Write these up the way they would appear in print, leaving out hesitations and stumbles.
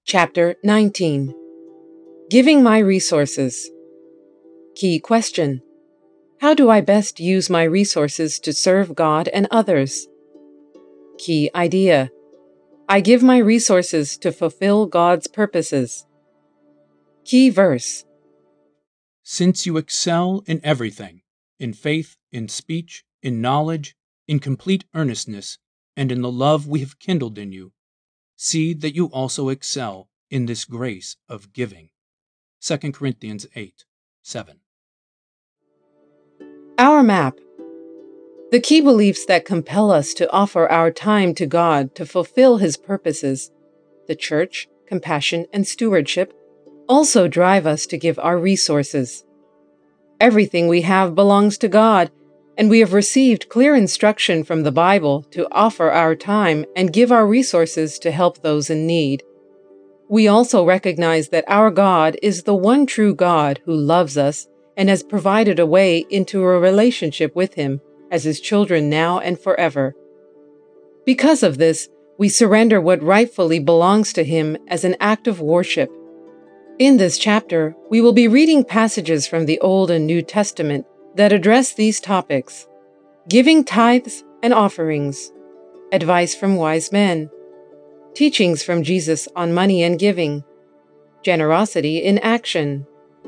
Chapter 19. Giving my resources. Key question: how do I best use my resources to serve God and others? Key idea: I give my resources to fulfill God's purposes. Key verse: Since you excel in everything, in faith, in speech, in knowledge, in complete earnestness, and in the love we have kindled in you, see that you also excel in this grace of giving. 2 Corinthians 8:7. Our map. The key beliefs that compel us to offer our time to God to fulfill His purposes, the church, compassion, and stewardship, also drive us to give our resources. Everything we have belongs to God, and we have received clear instruction from the Bible to offer our time and give our resources to help those in need. We also recognize that our God is the one true God who loves us and has provided a way into a relationship with Him as His children now and forever. Because of this, we surrender what rightfully belongs to Him as an act of worship. In this chapter, we will be reading passages from the Old and New Testament that address these topics: giving tithes and offerings, advice from wise men, teachings from Jesus on money and giving, generosity in action.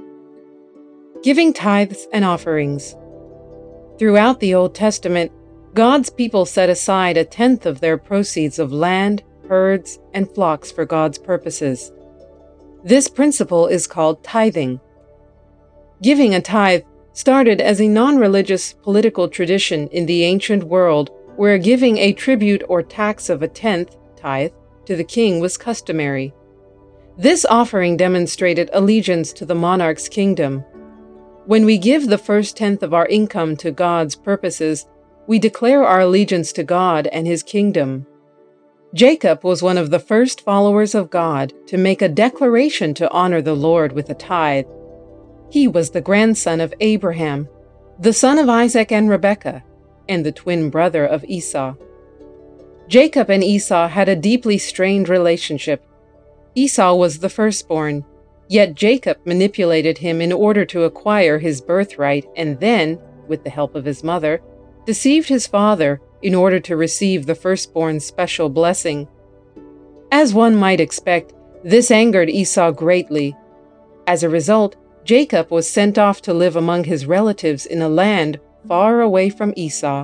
Giving tithes and offerings. Throughout the Old Testament, God's people set aside a tenth of their proceeds of land, herds, and flocks for God's purposes. This principle is called tithing. Giving a tithe started as a non-religious political tradition in the ancient world, where giving a tribute or tax of a tenth, tithe, to the king was customary. This offering demonstrated allegiance to the monarch's kingdom. When we give the first tenth of our income to God's purposes, we declare our allegiance to God and His kingdom. Jacob was one of the first followers of God to make a declaration to honor the Lord with a tithe. He was the grandson of Abraham, the son of Isaac and Rebekah, and the twin brother of Esau. Jacob and Esau had a deeply strained relationship. Esau was the firstborn, yet Jacob manipulated him in order to acquire his birthright and then, with the help of his mother, deceived his father in order to receive the firstborn's special blessing. As one might expect, this angered Esau greatly. As a result, Jacob was sent off to live among his relatives in a land far away from Esau.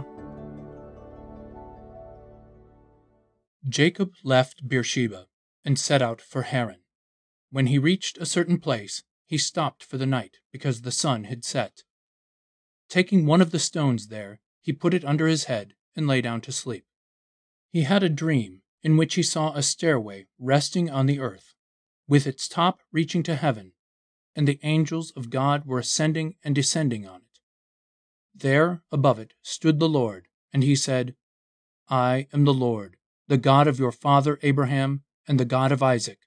Jacob left Beersheba and set out for Haran. When he reached a certain place, he stopped for the night because the sun had set. Taking one of the stones there, he put it under his head and lay down to sleep. He had a dream in which he saw a stairway resting on the earth, with its top reaching to heaven, and the angels of God were ascending and descending on it. There, above it, stood the Lord, and he said, "I am the Lord, the God of your father Abraham and the God of Isaac.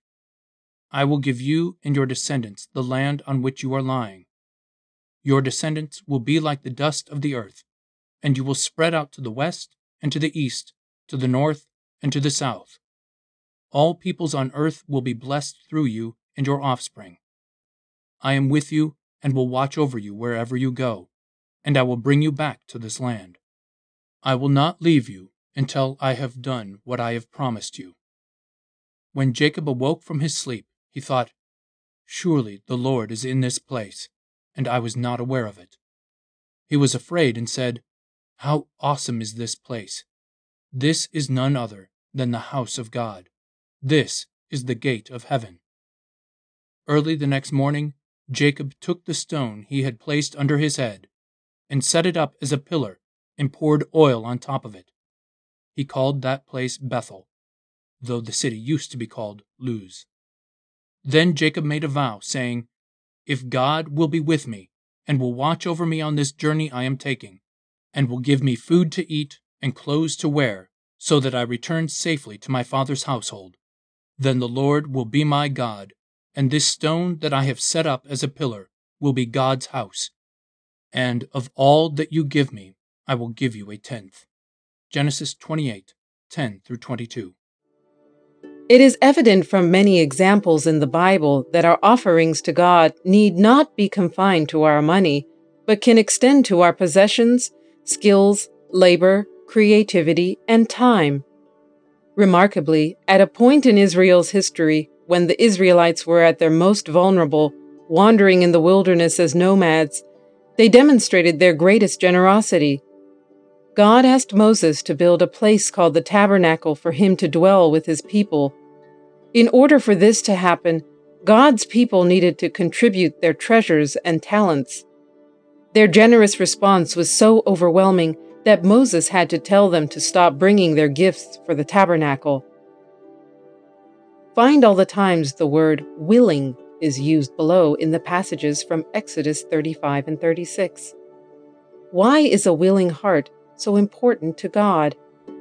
I will give you and your descendants the land on which you are lying. Your descendants will be like the dust of the earth, and you will spread out to the west and to the east, to the north and to the south. All peoples on earth will be blessed through you and your offspring. I am with you and will watch over you wherever you go, and I will bring you back to this land. I will not leave you until I have done what I have promised you." When Jacob awoke from his sleep, he thought, "Surely the Lord is in this place, and I was not aware of it." He was afraid and said, "How awesome is this place! This is none other than the house of God. This is the gate of heaven." Early the next morning, Jacob took the stone he had placed under his head and set it up as a pillar and poured oil on top of it. He called that place Bethel, though the city used to be called Luz. Then Jacob made a vow, saying, "If God will be with me and will watch over me on this journey I am taking, and will give me food to eat and clothes to wear, so that I return safely to my father's household, then the Lord will be my God, and this stone that I have set up as a pillar will be God's house. And of all that you give me, I will give you a tenth." Genesis 28:10-22. It is evident from many examples in the Bible that our offerings to God need not be confined to our money, but can extend to our possessions, skills, labor, creativity, and time. Remarkably, at a point in Israel's history when the Israelites were at their most vulnerable, wandering in the wilderness as nomads, they demonstrated their greatest generosity. God asked Moses to build a place called the Tabernacle for him to dwell with his people. In order for this to happen, God's people needed to contribute their treasures and talents. Their generous response was so overwhelming that Moses had to tell them to stop bringing their gifts for the tabernacle. Find all the times the word willing is used below in the passages from Exodus 35 and 36. Why is a willing heart so important to God?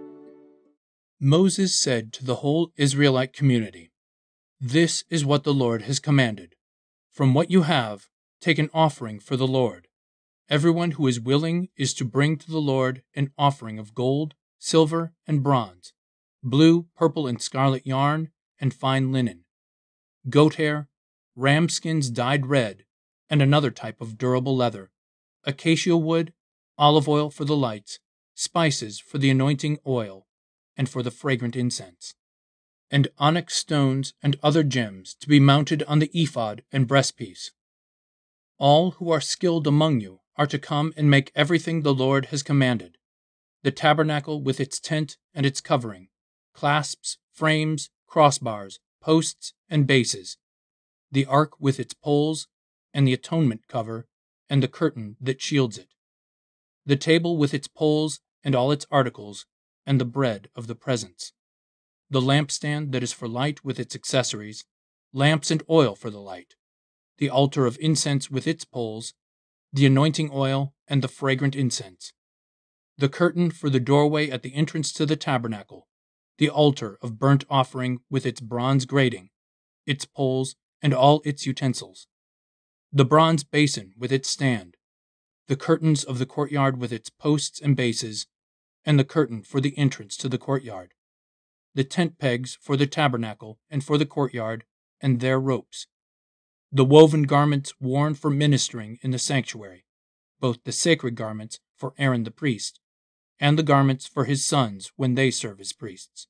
Moses said to the whole Israelite community, "This is what the Lord has commanded. From what you have, take an offering for the Lord. Everyone who is willing is to bring to the Lord an offering of gold, silver, and bronze, blue, purple, and scarlet yarn, and fine linen, goat hair, ram skins dyed red, and another type of durable leather, acacia wood, olive oil for the lights, spices for the anointing oil, and for the fragrant incense, and onyx stones and other gems to be mounted on the ephod and breastpiece. All who are skilled among you are to come and make everything the Lord has commanded: the tabernacle with its tent and its covering, clasps, frames, crossbars, posts, and bases, the ark with its poles, and the atonement cover, and the curtain that shields it, the table with its poles and all its articles, and the bread of the presence, the lampstand that is for light with its accessories, lamps and oil for the light, the altar of incense with its poles, the anointing oil, and the fragrant incense, the curtain for the doorway at the entrance to the tabernacle, the altar of burnt offering with its bronze grating, its poles, and all its utensils, the bronze basin with its stand, the curtains of the courtyard with its posts and bases, and the curtain for the entrance to the courtyard, the tent pegs for the tabernacle and for the courtyard, and their ropes, the woven garments worn for ministering in the sanctuary, both the sacred garments for Aaron the priest, and the garments for his sons when they serve as priests.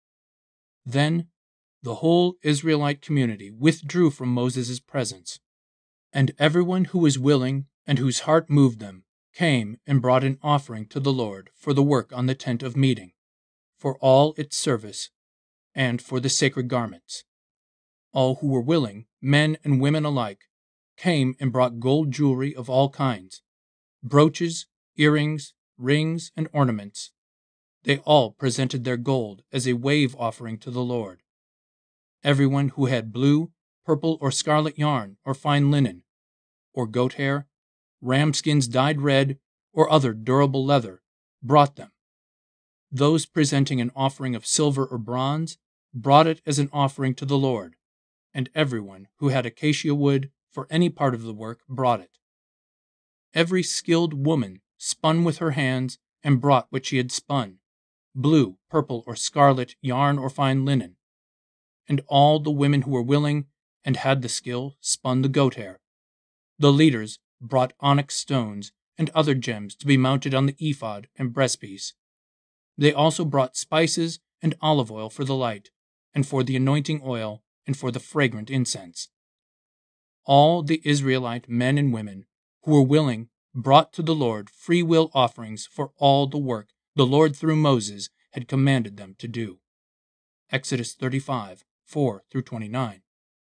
Then the whole Israelite community withdrew from Moses' presence, and everyone who was willing and whose heart moved them came and brought an offering to the Lord for the work on the tent of meeting, for all its service, and for the sacred garments. All who were willing, men and women alike, came and brought gold jewelry of all kinds, brooches, earrings, rings, and ornaments. They all presented their gold as a wave offering to the Lord. Everyone who had blue, purple, or scarlet yarn, or fine linen, or goat hair, ram skins dyed red, or other durable leather, brought them. Those presenting an offering of silver or bronze brought it as an offering to the Lord, and everyone who had acacia wood for any part of the work brought it. Every skilled woman spun with her hands and brought what she had spun, blue, purple, or scarlet yarn or fine linen. And all the women who were willing and had the skill spun the goat hair. The leaders brought onyx stones and other gems to be mounted on the ephod and breastpiece. They also brought spices and olive oil for the light, and for the anointing oil, and for the fragrant incense. All the Israelite men and women who were willing brought to the Lord free will offerings for all the work the Lord through Moses had commanded them to do. Exodus 35, 4-29.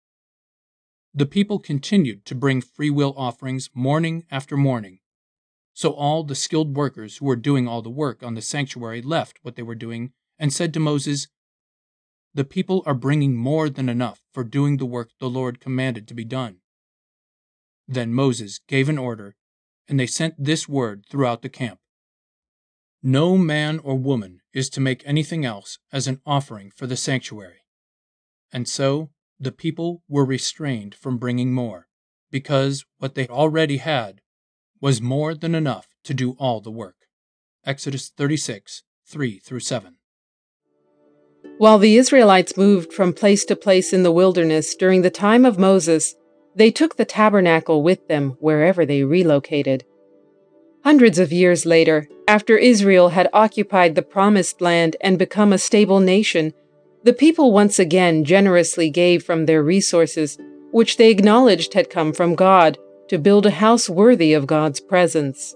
The people continued to bring free will offerings morning after morning. So all the skilled workers who were doing all the work on the sanctuary left what they were doing and said to Moses, "The people are bringing more than enough for doing the work the Lord commanded to be done." Then Moses gave an order, and they sent this word throughout the camp: "No man or woman is to make anything else as an offering for the sanctuary." And so the people were restrained from bringing more, because what they already had was more than enough to do all the work. Exodus 36, 3-7. While the Israelites moved from place to place in the wilderness during the time of Moses, they took the tabernacle with them wherever they relocated. Hundreds of years later, after Israel had occupied the Promised Land and become a stable nation, the people once again generously gave from their resources, which they acknowledged had come from God, to build a house worthy of God's presence.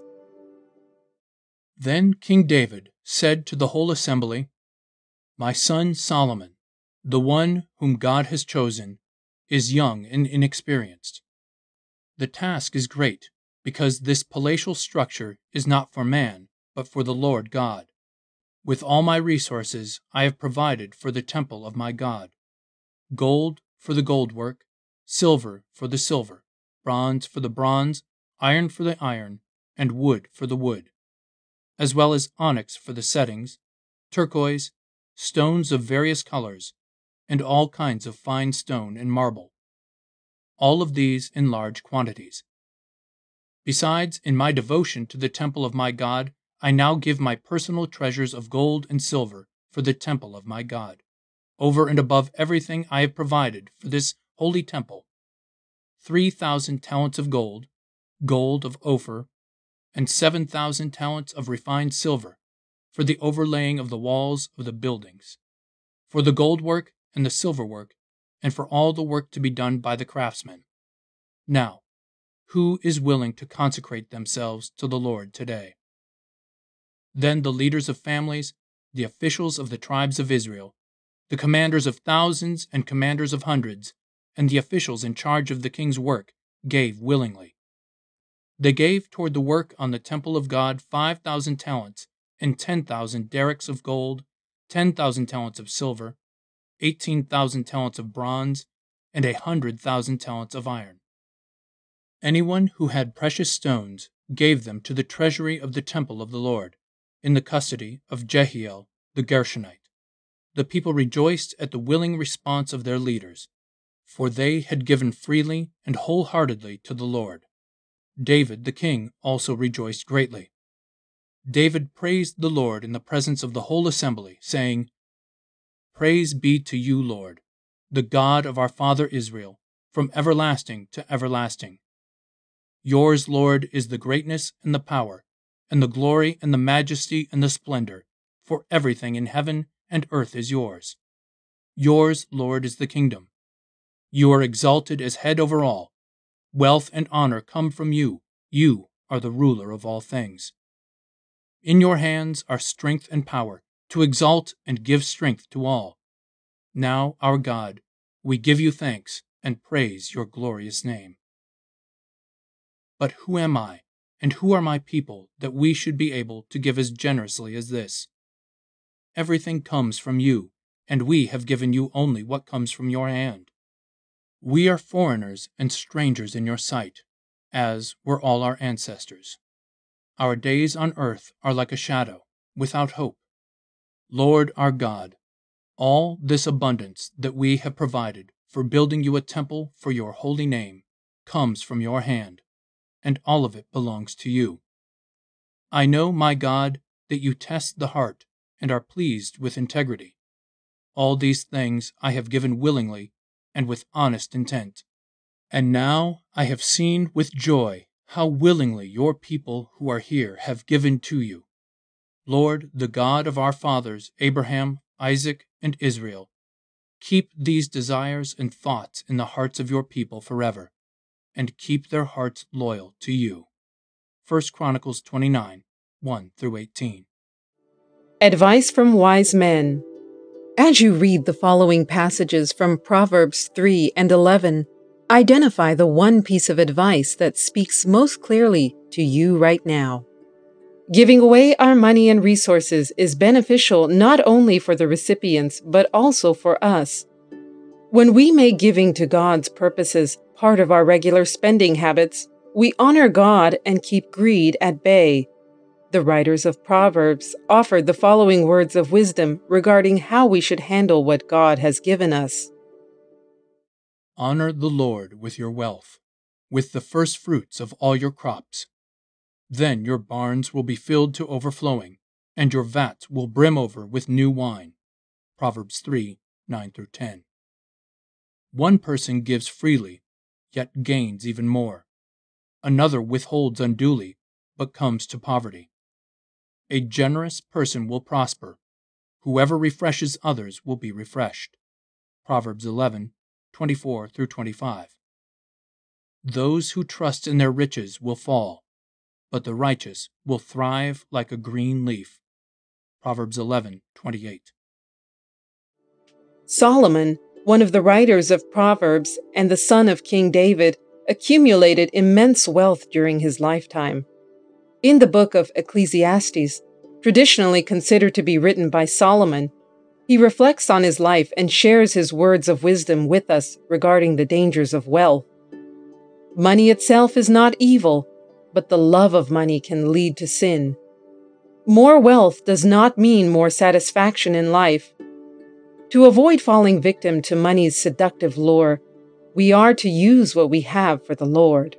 Then King David said to the whole assembly, "My son Solomon, the one whom God has chosen, is young and inexperienced. The task is great, because this palatial structure is not for man, but for the Lord God. With all my resources I have provided for the temple of my God: gold for the gold work, silver for the silver, bronze for the bronze, iron for the iron, and wood for the wood, as well as onyx for the settings, turquoise, stones of various colors, and all kinds of fine stone and marble, all of these in large quantities. Besides, in my devotion to the temple of my God, I now give my personal treasures of gold and silver for the temple of my God, over and above everything I have provided for this holy temple: 3,000 talents of gold, gold of Ophir, and 7,000 talents of refined silver, for the overlaying of the walls of the buildings, for the gold work and the silver work, and for all the work to be done by the craftsmen. Now, who is willing to consecrate themselves to the Lord today?" Then the leaders of families, the officials of the tribes of Israel, the commanders of thousands and commanders of hundreds, and the officials in charge of the king's work gave willingly. They gave toward the work on the temple of God 5,000 talents and 10,000 derricks of gold, 10,000 talents of silver, 18,000 talents of bronze, and 100,000 talents of iron. Anyone who had precious stones gave them to the treasury of the temple of the Lord, in the custody of Jehiel the Gershonite. The people rejoiced at the willing response of their leaders, for they had given freely and wholeheartedly to the Lord. David the king also rejoiced greatly. David praised the Lord in the presence of the whole assembly, saying, "Praise be to you, Lord, the God of our father Israel, from everlasting to everlasting. Yours, Lord, is the greatness and the power, and the glory and the majesty and the splendor, for everything in heaven and earth is yours. Yours, Lord, is the kingdom. You are exalted as head over all. Wealth and honor come from you. You are the ruler of all things. In your hands are strength and power, to exalt and give strength to all. Now, our God, we give you thanks and praise your glorious name." But who am I, and who are my people, that we should be able to give as generously as this? Everything comes from you, and we have given you only what comes from your hand. We are foreigners and strangers in your sight, as were all our ancestors. Our days on earth are like a shadow, without hope. Lord our God, all this abundance that we have provided for building you a temple for your holy name comes from your hand, and all of it belongs to you. I know, my God, that you test the heart and are pleased with integrity. All these things I have given willingly and with honest intent. And now I have seen with joy how willingly your people who are here have given to you. Lord, the God of our fathers, Abraham, Isaac, and Israel, keep these desires and thoughts in the hearts of your people forever, and keep their hearts loyal to you. 1 Chronicles 29, 1-18. Advice from wise men. As you read the following passages from Proverbs 3 and 11, identify the one piece of advice that speaks most clearly to you right now. Giving away our money and resources is beneficial not only for the recipients, but also for us. When we make giving to God's purposes part of our regular spending habits, we honor God and keep greed at bay. The writers of Proverbs offered the following words of wisdom regarding how we should handle what God has given us. Honor the Lord with your wealth, with the first fruits of all your crops. Then your barns will be filled to overflowing, and your vats will brim over with new wine. Proverbs 3, 9 through 10. One person gives freely, yet gains even more. Another withholds unduly, but comes to poverty. A generous person will prosper. Whoever refreshes others will be refreshed. Proverbs 11, 24 through 25. Those who trust in their riches will fall, but the righteous will thrive like a green leaf. Proverbs 11, 28. Solomon, one of the writers of Proverbs and the son of King David, accumulated immense wealth during his lifetime. In the book of Ecclesiastes, traditionally considered to be written by Solomon, he reflects on his life and shares his words of wisdom with us regarding the dangers of wealth. Money itself is not evil, but the love of money can lead to sin. More wealth does not mean more satisfaction in life. To avoid falling victim to money's seductive lure, we are to use what we have for the Lord.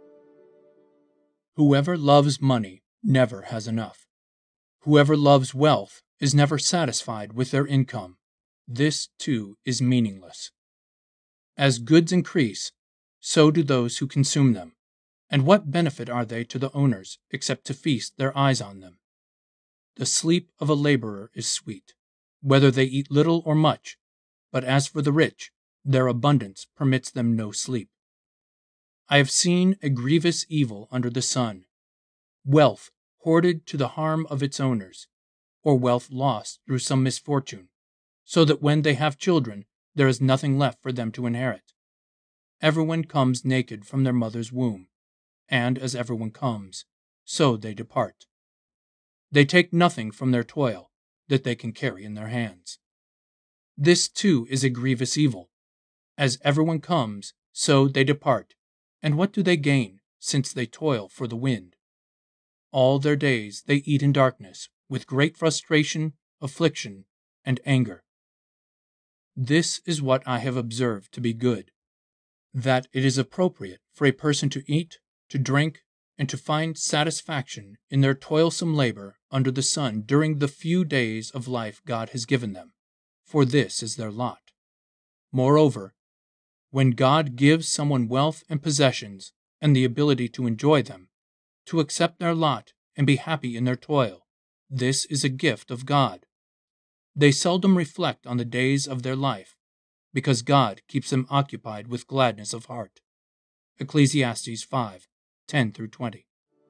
Whoever loves money never has enough. Whoever loves wealth is never satisfied with their income. This, too, is meaningless. As goods increase, so do those who consume them. And what benefit are they to the owners except to feast their eyes on them? The sleep of a laborer is sweet, whether they eat little or much, but as for the rich, their abundance permits them no sleep. I have seen a grievous evil under the sun, wealth hoarded to the harm of its owners, or wealth lost through some misfortune, so that when they have children, there is nothing left for them to inherit. Everyone comes naked from their mother's womb, and as everyone comes, so they depart. They take nothing from their toil that they can carry in their hands. This too is a grievous evil. As everyone comes, so they depart. And what do they gain, since they toil for the wind? All their days they eat in darkness, with great frustration, affliction, and anger. This is what I have observed to be good, that it is appropriate for a person to eat, to drink, and to find satisfaction in their toilsome labor under the sun during the few days of life God has given them, for this is their lot. Moreover, when God gives someone wealth and possessions and the ability to enjoy them, to accept their lot and be happy in their toil, this is a gift of God. They seldom reflect on the days of their life, because God keeps them occupied with gladness of heart. Ecclesiastes 5, 10 through 20.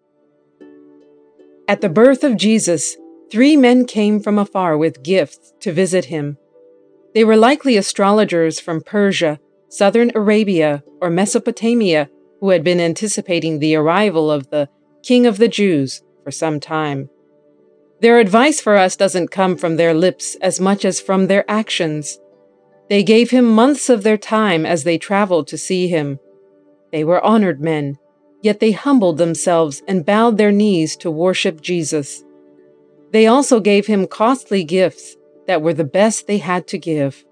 At the birth of Jesus, 3 men came from afar with gifts to visit him. They were likely astrologers from Persia, southern Arabia, or Mesopotamia, who had been anticipating the arrival of the King of the Jews for some time. Their advice for us doesn't come from their lips as much as from their actions. They gave him months of their time as they traveled to see him. They were honored men, yet they humbled themselves and bowed their knees to worship Jesus. They also gave him costly gifts that were the best they had to give.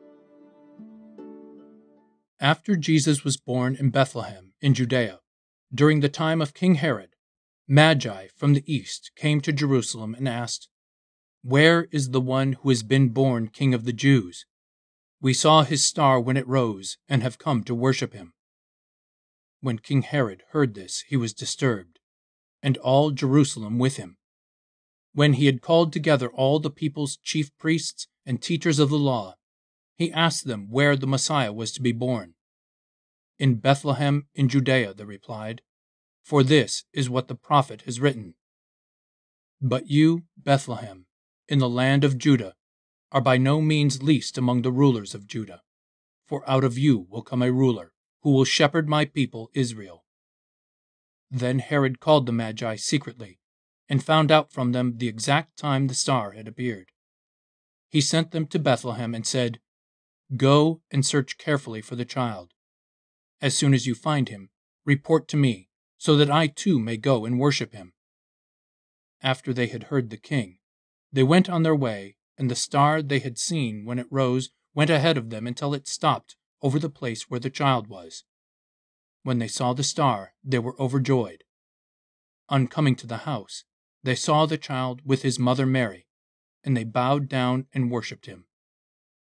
After Jesus was born in Bethlehem in Judea, during the time of King Herod, Magi from the east came to Jerusalem and asked, "Where is the one who has been born King of the Jews? We saw his star when it rose and have come to worship him." When King Herod heard this, he was disturbed, and all Jerusalem with him. When he had called together all the people's chief priests and teachers of the law, he asked them where the Messiah was to be born. "In Bethlehem in Judea," they replied, "for this is what the prophet has written. But you, Bethlehem, in the land of Judah, are by no means least among the rulers of Judah, for out of you will come a ruler who will shepherd my people Israel." Then Herod called the Magi secretly and found out from them the exact time the star had appeared. He sent them to Bethlehem and said, "Go and search carefully for the child. As soon as you find him, report to me, so that I too may go and worship him." After they had heard the king, they went on their way, and the star they had seen when it rose went ahead of them until it stopped over the place where the child was. When they saw the star, they were overjoyed. On coming to the house, they saw the child with his mother Mary, and they bowed down and worshipped him.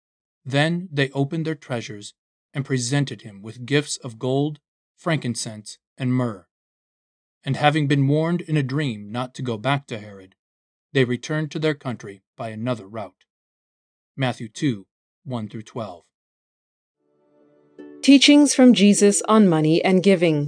Then they opened their treasures and presented him with gifts of gold, frankincense, and myrrh. And having been warned in a dream not to go back to Herod, they returned to their country by another route. Matthew 2, 1-12. Teachings from Jesus on money and giving.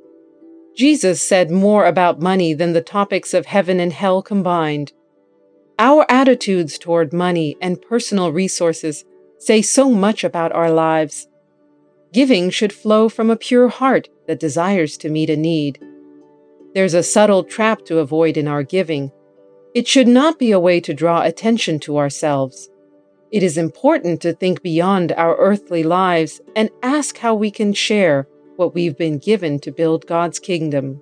Jesus said more about money than the topics of heaven and hell combined. Our attitudes toward money and personal resources say so much about our lives. Giving should flow from a pure heart that desires to meet a need. There's a subtle trap to avoid in our giving. It should not be a way to draw attention to ourselves. It is important to think beyond our earthly lives and ask how we can share what we've been given to build God's kingdom.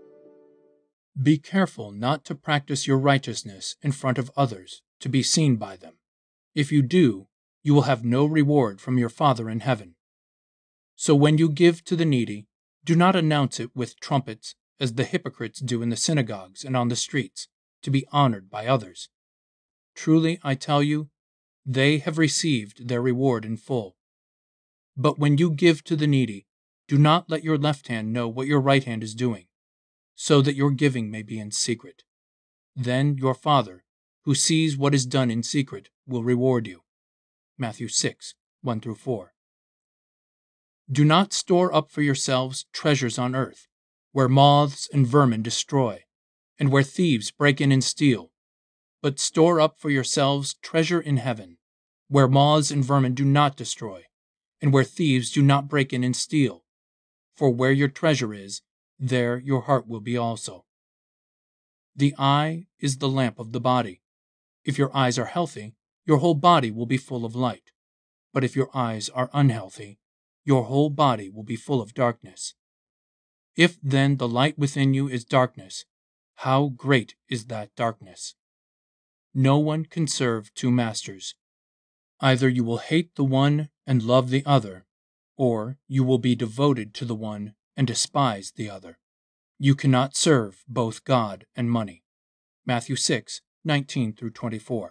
Be careful not to practice your righteousness in front of others to be seen by them. If you do, you will have no reward from your Father in heaven. So when you give to the needy, do not announce it with trumpets as the hypocrites do in the synagogues and on the streets, to be honored by others. Truly, I tell you, they have received their reward in full. But when you give to the needy, do not let your left hand know what your right hand is doing, so that your giving may be in secret. Then your Father, who sees what is done in secret, will reward you. Matthew 6, 1-4. Do not store up for yourselves treasures on earth, where moths and vermin destroy, and where thieves break in and steal. But store up for yourselves treasure in heaven, where moths and vermin do not destroy, and where thieves do not break in and steal. For where your treasure is, there your heart will be also. The eye is the lamp of the body. If your eyes are healthy, your whole body will be full of light. But if your eyes are unhealthy, your whole body will be full of darkness. If then the light within you is darkness, how great is that darkness? No one can serve two masters. Either you will hate the one and love the other, or you will be devoted to the one and despise the other. You cannot serve both God and money. Matthew 6, 19-24.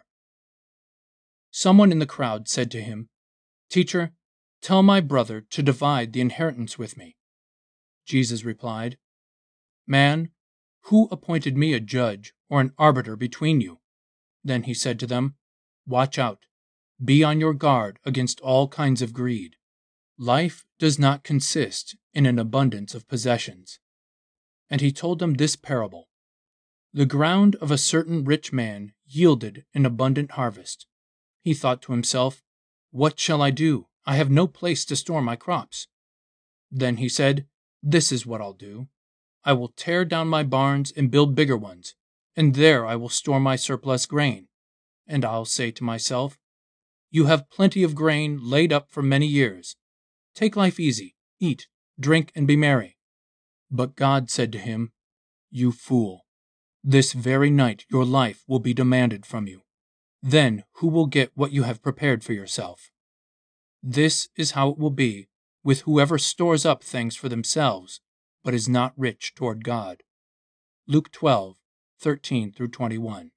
Someone in the crowd said to him, "Teacher, tell my brother to divide the inheritance with me." Jesus replied, "Man, who appointed me a judge or an arbiter between you?" Then he said to them, "Watch out. Be on your guard against all kinds of greed. Life does not consist in an abundance of possessions." And he told them this parable. The ground of a certain rich man yielded an abundant harvest. He thought to himself, "What shall I do? I have no place to store my crops." Then he said, "This is what I'll do. I will tear down my barns and build bigger ones, and there I will store my surplus grain. And I'll say to myself, 'You have plenty of grain laid up for many years. Take life easy, eat, drink, and be merry.' But God said to him, 'You fool, this very night your life will be demanded from you. Then who will get what you have prepared for yourself?' This is how it will be with whoever stores up things for themselves, but is not rich toward God." Luke 12, 13-21.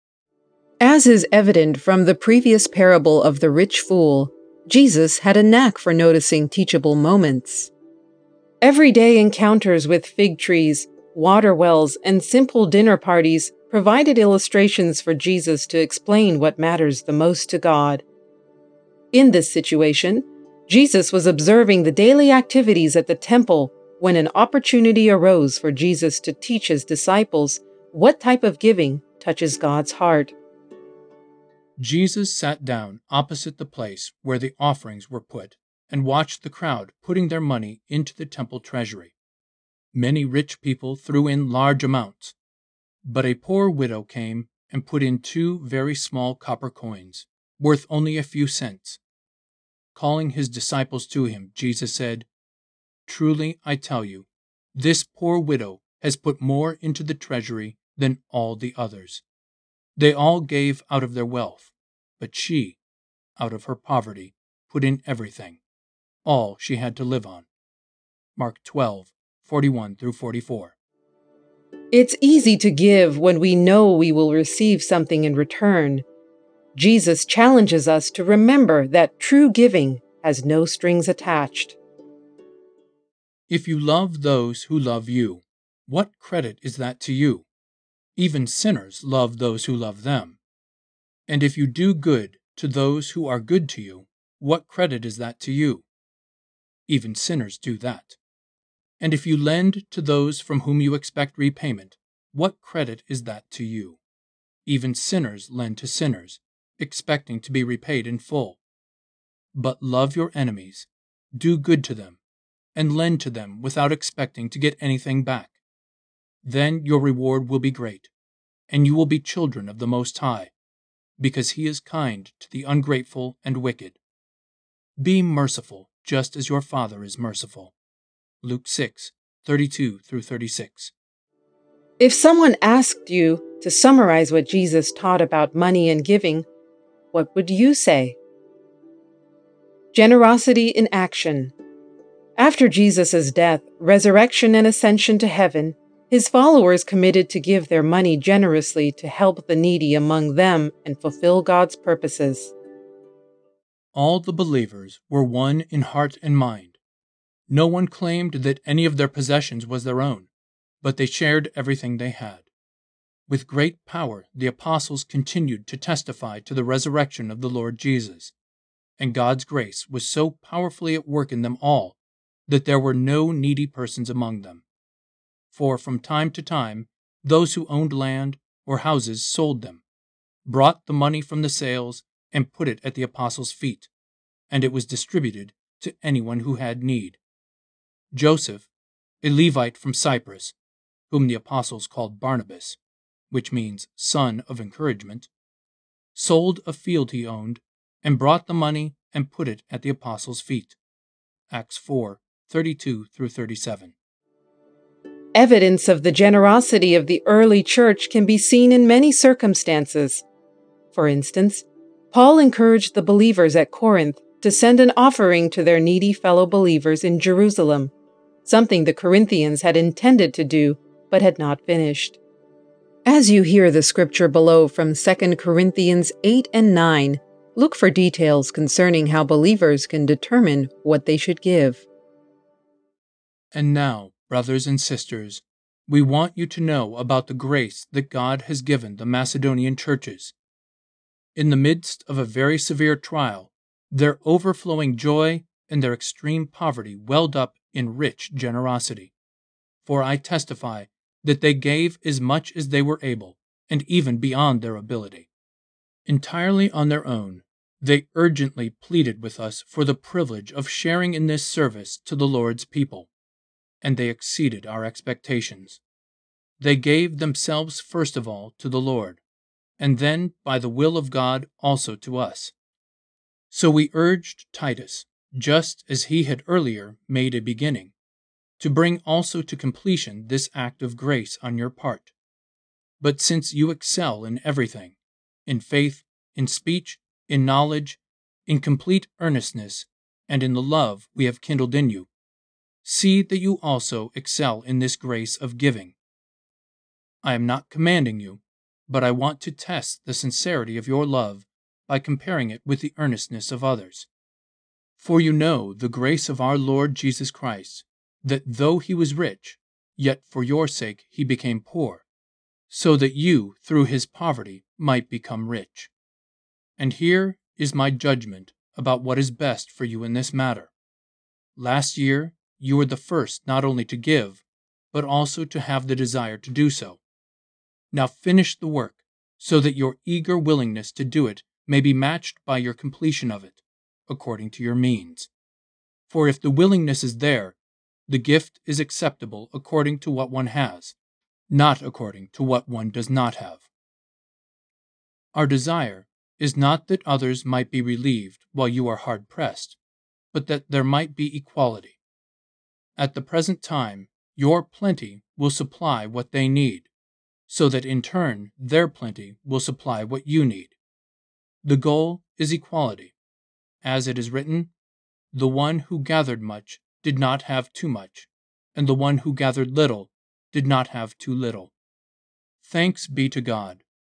As is evident from the previous parable of the rich fool, Jesus had a knack for noticing teachable moments. Everyday encounters with fig trees, water wells, and simple dinner parties provided illustrations for Jesus to explain what matters the most to God. In this situation, Jesus was observing the daily activities at the temple when an opportunity arose for Jesus to teach his disciples what type of giving touches God's heart. Jesus sat down opposite the place where the offerings were put and watched the crowd putting their money into the temple treasury. Many rich people threw in large amounts, but a poor widow came and put in 2 very small copper coins, worth only a few cents. Calling his disciples to him, Jesus said, "Truly, I tell you, this poor widow has put more into the treasury than all the others. They all gave out of their wealth, but she, out of her poverty, put in everything, all she had to live on." Mark 12, 41-44. It's easy to give when we know we will receive something in return. Jesus challenges us to remember that true giving has no strings attached. If you love those who love you, what credit is that to you? Even sinners love those who love them. And if you do good to those who are good to you, what credit is that to you? Even sinners do that. And if you lend to those from whom you expect repayment, what credit is that to you? Even sinners lend to sinners, expecting to be repaid in full. But love your enemies, do good to them, and lend to them without expecting to get anything back. Then your reward will be great, and you will be children of the Most High, because He is kind to the ungrateful and wicked. Be merciful, just as your Father is merciful. Luke 6:32-36. If someone asked you to summarize what Jesus taught about money and giving, what would you say? Generosity in action. After Jesus' death, resurrection, and ascension to heaven, His followers committed to give their money generously to help the needy among them and fulfill God's purposes. All the believers were one in heart and mind. No one claimed that any of their possessions was their own, but they shared everything they had. With great power, the apostles continued to testify to the resurrection of the Lord Jesus, and God's grace was so powerfully at work in them all that there were no needy persons among them. For from time to time, those who owned land or houses sold them, brought the money from the sales, and put it at the apostles' feet, and it was distributed to anyone who had need. Joseph, a Levite from Cyprus, whom the apostles called Barnabas, which means son of encouragement, sold a field he owned, and brought the money and put it at the apostles' feet. Acts 4:32-37. Evidence of the generosity of the early church can be seen in many circumstances. For instance, Paul encouraged the believers at Corinth to send an offering to their needy fellow believers in Jerusalem, something the Corinthians had intended to do but had not finished. As you hear the scripture below from 2 Corinthians 8 and 9, look for details concerning how believers can determine what they should give. And now, brothers and sisters, we want you to know about the grace that God has given the Macedonian churches. In the midst of a very severe trial, their overflowing joy and their extreme poverty welled up in rich generosity. For I testify that they gave as much as they were able, and even beyond their ability. Entirely on their own, they urgently pleaded with us for the privilege of sharing in this service to the Lord's people, and they exceeded our expectations. They gave themselves first of all to the Lord, and then, by the will of God, also to us. So we urged Titus, just as he had earlier made a beginning, to bring also to completion this act of grace on your part. But since you excel in everything, in faith, in speech, in knowledge, in complete earnestness, and in the love we have kindled in you, see that you also excel in this grace of giving. I am not commanding you, but I want to test the sincerity of your love by comparing it with the earnestness of others. For you know the grace of our Lord Jesus Christ, that though he was rich, yet for your sake he became poor, so that you, through his poverty, might become rich. And here is my judgment about what is best for you in this matter. Last year, you were the first not only to give, but also to have the desire to do so. Now finish the work, so that your eager willingness to do it may be matched by your completion of it, according to your means. For if the willingness is there, the gift is acceptable according to what one has, not according to what one does not have. Our desire is not that others might be relieved while you are hard-pressed, but that there might be equality. At the present time, your plenty will supply what they need, so that in turn their plenty will supply what you need. The goal is equality. As it is written, "The one who gathered much did not have too much, and the one who gathered little did not have too little." Thanks be to God,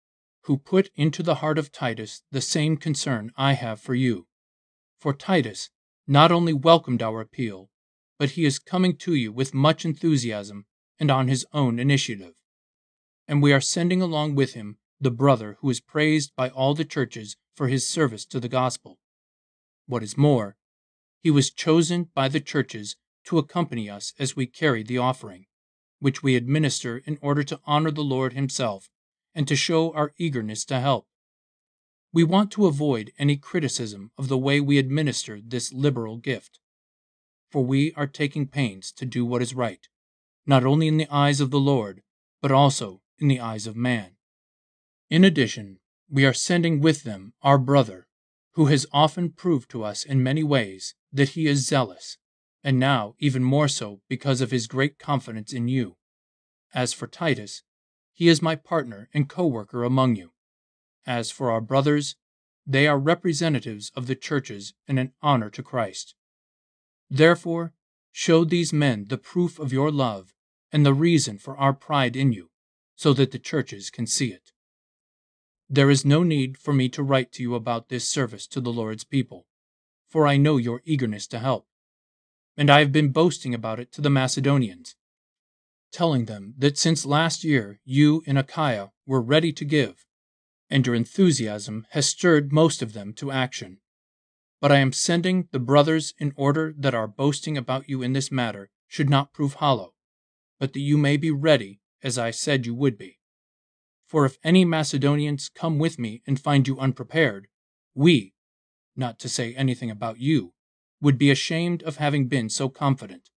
who put into the heart of Titus the same concern I have for you. For Titus not only welcomed our appeal, but he is coming to you with much enthusiasm and on his own initiative. And we are sending along with him the brother who is praised by all the churches for his service to the gospel. What is more, he was chosen by the churches to accompany us as we carry the offering, which we administer in order to honor the Lord himself and to show our eagerness to help. We want to avoid any criticism of the way we administer this liberal gift, for we are taking pains to do what is right, not only in the eyes of the Lord, but also in the eyes of man. In addition, we are sending with them our brother, who has often proved to us in many ways that he is zealous, and now even more so because of his great confidence in you. As for Titus, he is my partner and co-worker among you. As for our brothers, they are representatives of the churches and an honor to Christ. Therefore, show these men the proof of your love and the reason for our pride in you, so that the churches can see it. There is no need for me to write to you about this service to the Lord's people, for I know your eagerness to help, and I have been boasting about it to the Macedonians, telling them that since last year you in Achaia were ready to give, and your enthusiasm has stirred most of them to action. But I am sending the brothers in order that our boasting about you in this matter should not prove hollow, but that you may be ready as I said you would be. For if any Macedonians come with me and find you unprepared, we, not to say anything about you, would be ashamed of having been so confident.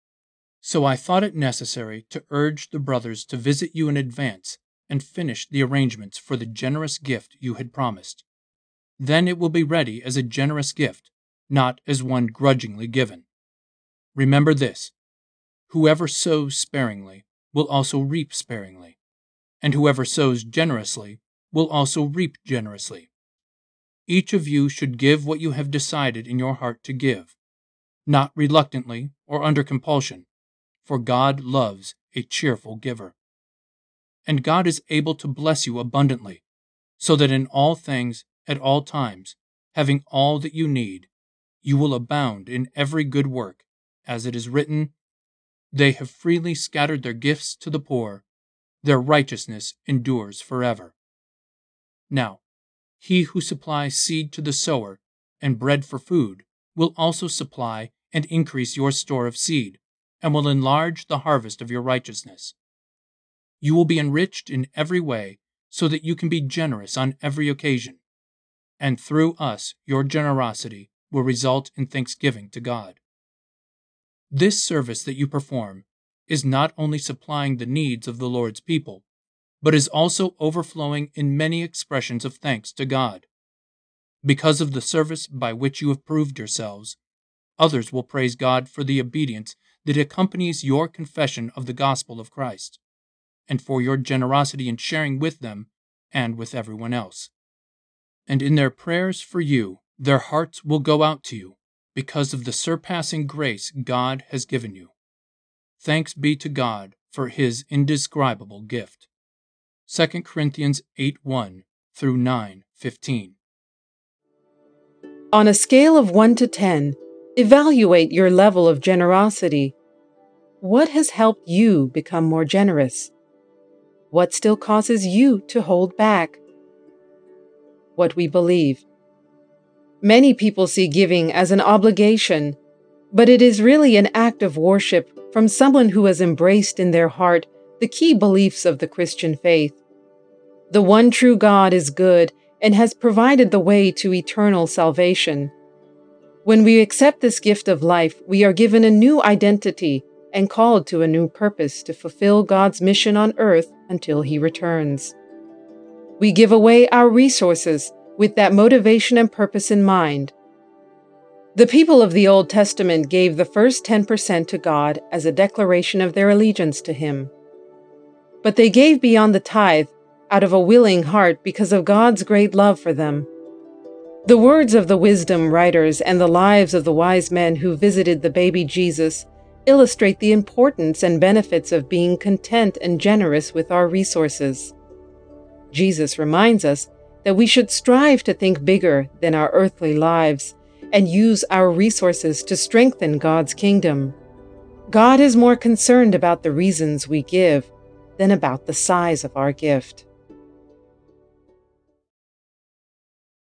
So I thought it necessary to urge the brothers to visit you in advance and finish the arrangements for the generous gift you had promised. Then it will be ready as a generous gift, not as one grudgingly given. Remember this: whoever sows sparingly will also reap sparingly, and whoever sows generously will also reap generously. Each of you should give what you have decided in your heart to give, not reluctantly or under compulsion, for God loves a cheerful giver. And God is able to bless you abundantly, so that in all things, at all times, having all that you need, you will abound in every good work, as it is written, "They have freely scattered their gifts to the poor, their righteousness endures forever." Now, he who supplies seed to the sower and bread for food will also supply and increase your store of seed, and will enlarge the harvest of your righteousness. You will be enriched in every way, so that you can be generous on every occasion, and through us your generosity will result in thanksgiving to God. This service that you perform is not only supplying the needs of the Lord's people, but is also overflowing in many expressions of thanks to God. Because of the service by which you have proved yourselves, others will praise God for the obedience that accompanies your confession of the gospel of Christ, and for your generosity in sharing with them and with everyone else. And in their prayers for you, their hearts will go out to you because of the surpassing grace God has given you. Thanks be to God for his indescribable gift. 2 Corinthians 8:1 through 9:15. On a scale of 1 to 10, evaluate your level of generosity. What has helped you become more generous? What still causes you to hold back? What we believe. Many people see giving as an obligation, but it is really an act of worship from someone who has embraced in their heart the key beliefs of the Christian faith. The one true God is good and has provided the way to eternal salvation. When we accept this gift of life, we are given a new identity and called to a new purpose to fulfill God's mission on earth until He returns. We give away our resources with that motivation and purpose in mind. The people of the Old Testament gave the first 10% to God as a declaration of their allegiance to Him. But they gave beyond the tithe out of a willing heart because of God's great love for them. The words of the wisdom writers and the lives of the wise men who visited the baby Jesus illustrate the importance and benefits of being content and generous with our resources. Jesus reminds us that we should strive to think bigger than our earthly lives and use our resources to strengthen God's kingdom. God is more concerned about the reasons we give than about the size of our gift.